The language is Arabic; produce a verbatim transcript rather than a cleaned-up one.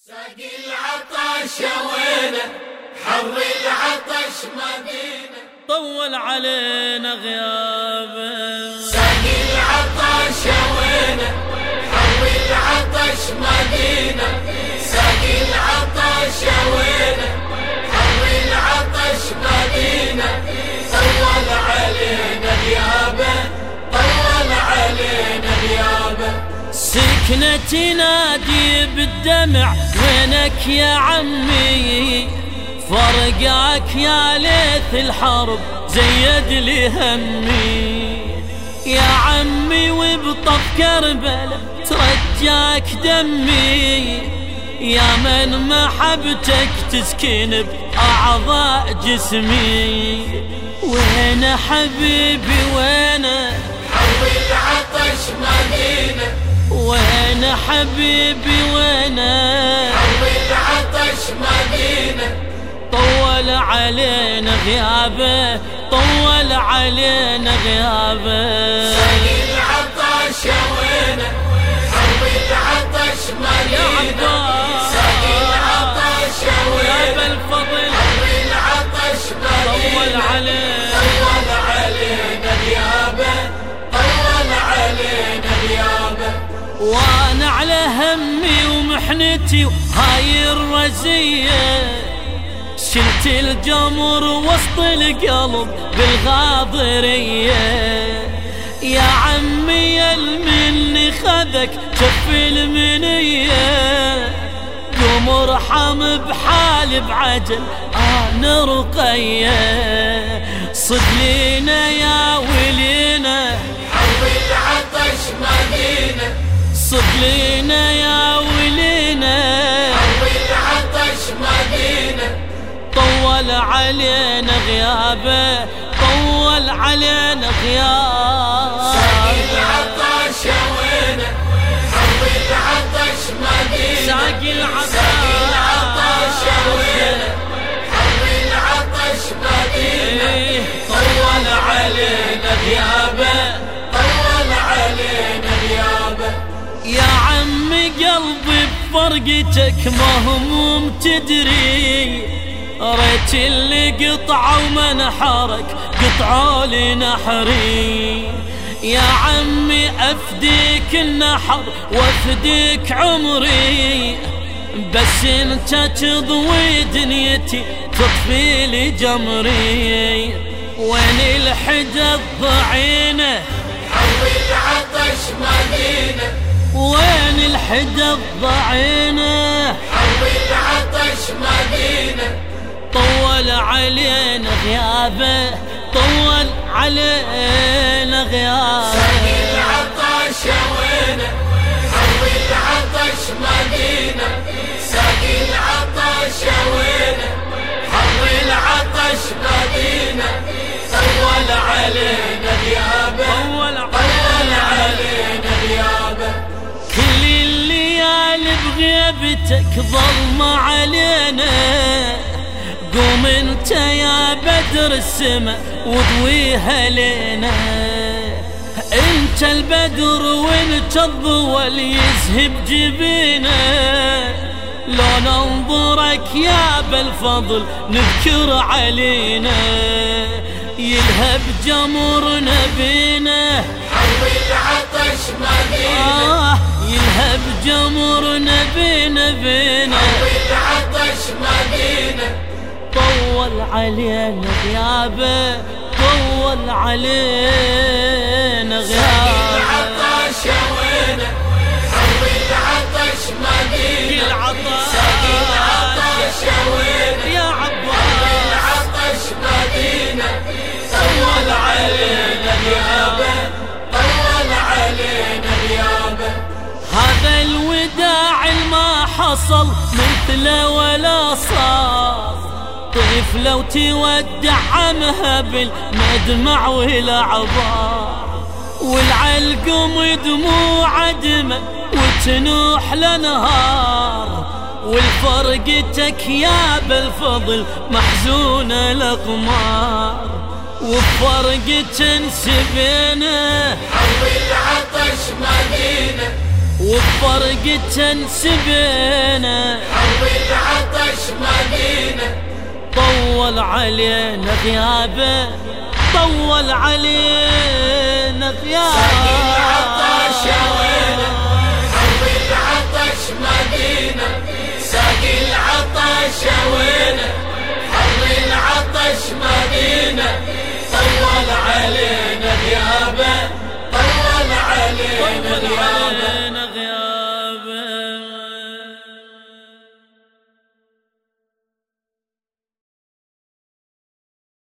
ساقي العطش وينه حر العطش مدينه طول علينا غيابه. ساقي العطش وينه حر العطش مدينه ساقي العطش وينه حر العطش مدينه طول علينا غيابه طول علينا غيابه. سكنة تنادي بالدمع وينك يا عمي فرقاك يا ليث الحرب زيد لي همي يا عمي وبطف كربلة ترجاك دمي يا من محبتك تسكن بأعضاء جسمي. وين حبيبي وين حر العطش مدينه وين حبيبي وين حر العطش مدينه طول علينا غيابه طول علينا غيابه. ساقي العطش وينه حر العطش مدينه ساقي العطش وينه الفضل حر العطش طول مدينه علينا طول علينا غيابه طول علينا غيابه. وانا على همي ومحنتي وهاي الرزية شلت الجمر وسط القلب بالغاضرية يا عمي المني خذك شف المنية قوم ارحم بحالي بعجل انا رقية صد لينا يا ولينا حر العطش مدينه صد لينا يا ولينا حر العطش مدينه طول علينا غيابه طول علينا غيابه. ساقي العطش وينه حر العطش مدينه ساقي العطش ساقي العطش وينه حر العطش مدينه طول علينا غيابه طول علينا غيابه. يا عمي قلبي بفرقتك مهموم تدري ريت اللي قطعوا منحرك قطعوا لي نحري يا عمي افديك النحر وافديك عمري بس انت تضوي دنيتي تطفي لي جمري. وين الحدى الضعينه حر العطش مدينه وين الحدى الضعينه حر العطش مدينه طول علينا غيابه طول علينا غيابه. ساقي العطش وينه حر العطش مدينه ساقي العطش وينه حر العطش مدينه طول علينا غيابه طول طول علينا غيابه. كل الليالي بغيبتك ظلمة علينا قوم انت يا بدر السما وضويها لينا انت البدر وانت الضوى اللي يذهب جبينا لو ننظرك يا بالفضل نذكر علينا يلهب جمرنا بينا حر العطش مدينه آه يلهب جمرنا بينا بينا حر العطش مدينه طول علينا غيابه طول علينا ساقي غيابه. العطش وينه حر العطش مدينه ساقي العطش وينه يا حر عباس العطش مدينه طول علينا غيابه طول علينا غيابه. هذا الوداع ما حصل مثله ولا صار طيف لو تودع عمها بالمدمع والعبار والعلقم دموع دمه وتنوح لنهار والفرقتك يا بالفضل محزونة الأقمار وبفرقة سبينا حر العطش مدينه وبفرق تنسبينا حر العطش مدينة طول علينا غيابه طول علينا غيابه العطش وينه حر العطش مدينة ساقي العطش وينه حر العطش مدينة طول علينا